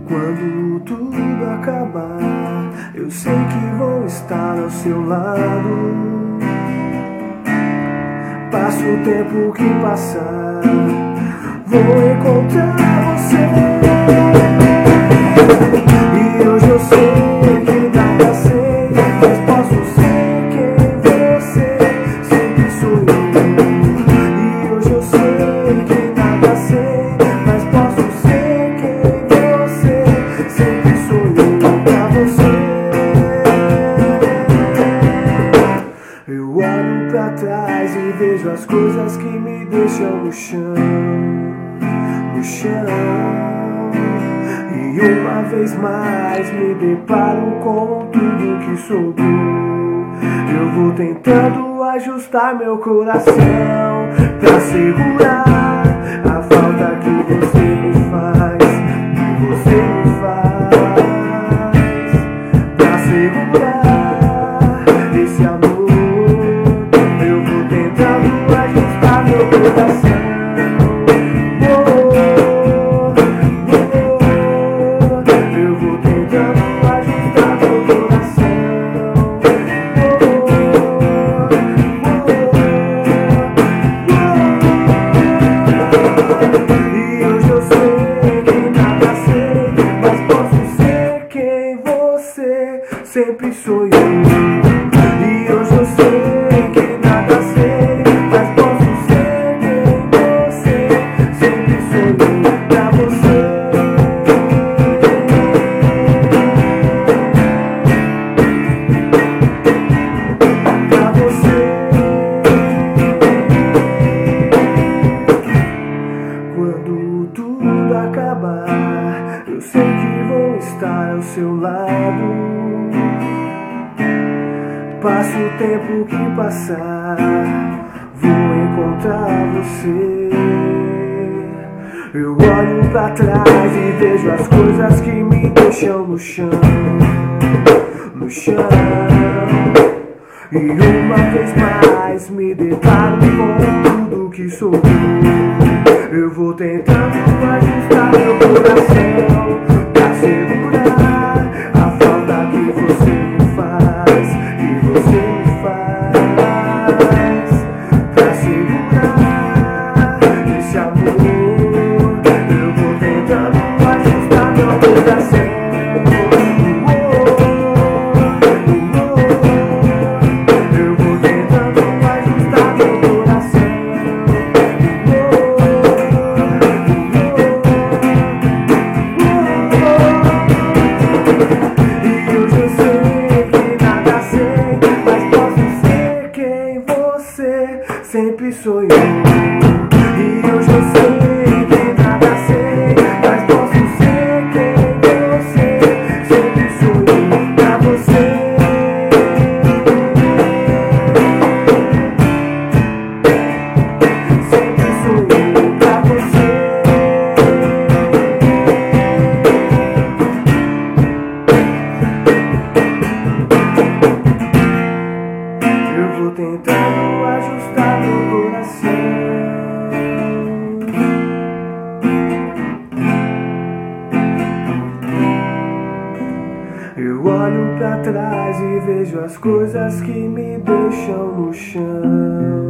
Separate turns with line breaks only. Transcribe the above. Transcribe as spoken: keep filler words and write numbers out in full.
Quando tudo acabar, eu sei que vou estar ao seu lado. Passa o tempo que passar, vou encontrar você. E hoje eu sei que nada sei, mas posso ser quem você sempre sonhou. E hoje eu sei que nada sei, mas posso ser quem você sempre sonhou pra você. Eu olho pra trás e vejo as coisas que me deixam no chão, no chão. E uma vez mais me deparo com tudo que sobrou. Eu vou tentando ajustar meu coração pra segurar a falta que você me faz, que você me faz. Pra segurar esse amor, eu vou tentando ajustar meu coração. Sempre sonhou. E hoje eu sei que nada sei, mas posso ser quem você sempre sonhou pra você. Pra você. Quando tudo acabar, eu sei que vou estar ao seu lado. Passa o tempo que passar, vou encontrar você. Eu olho pra trás e vejo as coisas que me deixam no chão, no chão. E uma vez mais me deparo com tudo que sobrou. Eu vou tentando ajustar meu coração pra segurar a falta que você me faz, que você me faz. Pra segurar esse amor, eu vou tentando ajustar meu coração. Eu vou tentando ajustar meu coração. E hoje eu sei que nada sei, mas posso ser quem você sempre sonhou. E hoje eu sei que nada sei, mas posso ser quem você sempre sonhou pra você. Sempre sonhou pra você. Eu vou tentando ajustar meu coração. Eu olho pra trás e vejo as coisas que me deixam no chão.